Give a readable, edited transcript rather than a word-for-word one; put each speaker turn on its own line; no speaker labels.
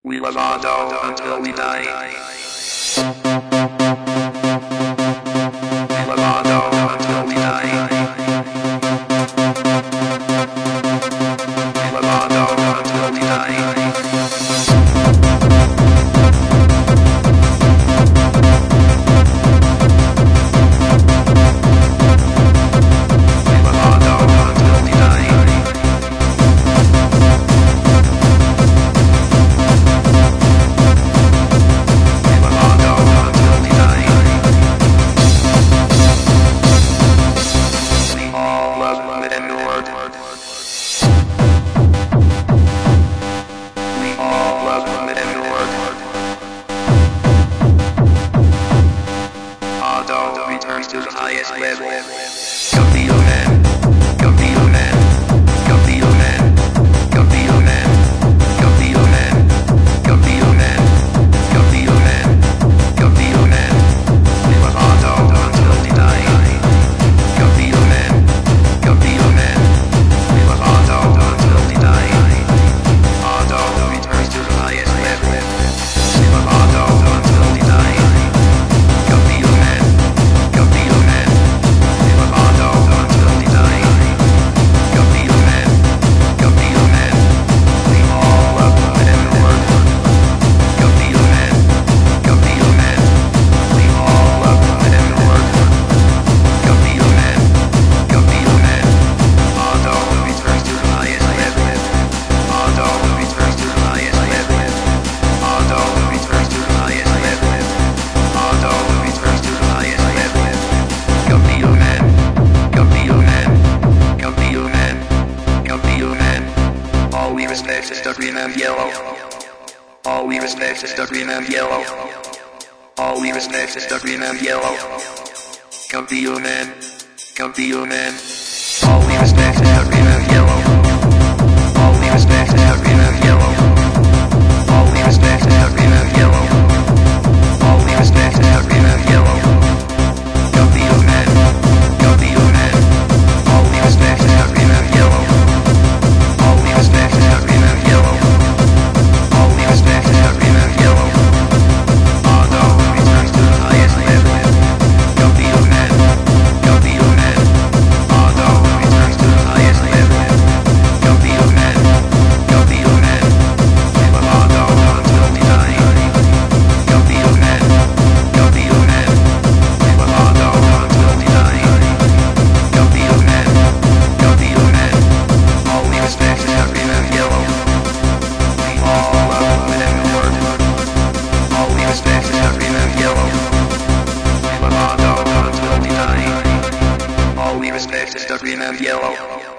We love Ado until we die. We love Ado until we die. We love Ado until we die. Returns to the highest level. Come be a man. Come be a man. Come be a man. Come be a man. Come be a man. Come be a man. Come be a man. Come be a man. Live with Ado until we die. Come be a man. Come be a man. Live with Ado until we die. Ado returns to the highest level. Live with Ado until we die. Come be a man. Come be a man, live with Ado until we die. Come be a man, come be a man, we all love and work. Come be a man, come be a man, we all love and work. Come be a man, come be a man, Ado returns to the highest level. Ado returns to the highest level. Ado returns to the highest level. Ado returns to the highest level. Come be a man, come be a man, come be a man, come be a man. All we respect is the green and yellow. All we respect is the green and yellow. All we respect is the green and yellow. Come be a man, come be a man. All we respect is the green and yellow. All we respect is the green and yellow. All we respect is the green and yellow. All we respect is the green and yellow. Come be a man, come be a man. All we respect is the green and yellow. All we respect is the green and yellow. All we respect is the green and yellow. Ado returns to the highest level. Come be a man, come be a man. Ado returns to the highest level. Come be a man, come be a man. Live with Ado until we die. Come be a man, come be a man. Live with Ado until we die. Come be a man, come be a man. All we respect is the green and yellow. We all love and work. All we respect is the green and yellow. Live with Ado until we die. All we respect is the green and yellow.